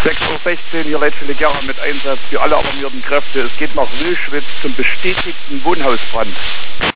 6:16 Uhr, hier Leitstelle Gera mit Einsatz für alle alarmierten Kräfte. Es geht nach Wilschwitz zum bestätigten Wohnhausbrand.